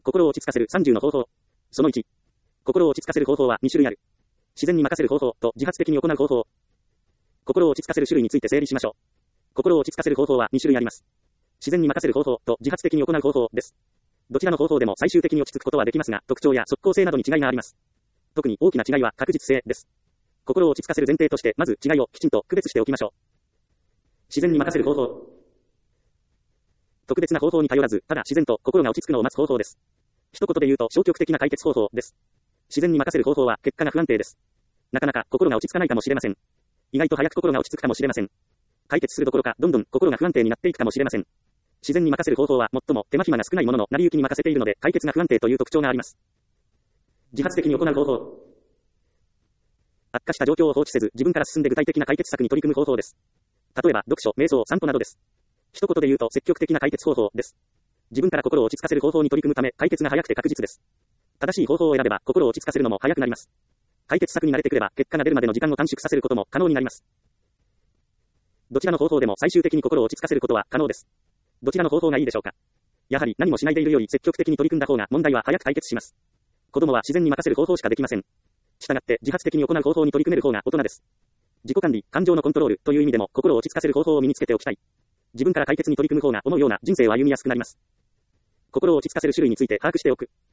心を落ち着かせる30の方法。その1。心を落ち着かせる方法は2種類ある。自然に任せる方法と自発的に行う方法。心を落ち着かせる種類について整理しましょう。心を落ち着かせる方法は2種類あります。自然に任せる方法と自発的に行う方法です。どちらの方法でも最終的に落ち着くことはできますが、特徴や即効性などに違いがあります。特に大きな違いは確実性です。心を落ち着かせる前提として、まず違いをきちんと区別しておきましょう。自然に任せる方法。特別な方法に頼らず、ただ自然と心が落ち着くのを待つ方法です。一言で言うと消極的な解決方法です。自然に任せる方法は結果が不安定です。なかなか心が落ち着かないかもしれません。意外と早く心が落ち着くかもしれません。解決するどころか、どんどん心が不安定になっていくかもしれません。自然に任せる方法は最も手間暇が少ないものの成り行きに任せているので、解決が不安定という特徴があります。自発的に行う方法。悪化した状況を放置せず、自分から進んで具体的な解決策に取り組む方法です。例えば、読書、瞑想、散歩などです。一言で言うと積極的な解決方法です。自分から心を落ち着かせる方法に取り組むため、解決が早くて確実です。正しい方法を選べば、心を落ち着かせるのも早くなります。解決策に慣れてくれば、結果が出るまでの時間を短縮させることも可能になります。どちらの方法でも最終的に心を落ち着かせることは可能です。どちらの方法がいいでしょうか。やはり何もしないでいるより積極的に取り組んだ方が問題は早く解決します。子供は自然に任せる方法しかできません。したがって自発的に行う方法に取り組める方が大人です。自己管理、感情のコントロールという意味でも心を落ち着かせる方法を身につけておきたい。自分から解決に取り組む方が思うような人生を歩みやすくなります。心を落ち着かせる種類について把握しておく。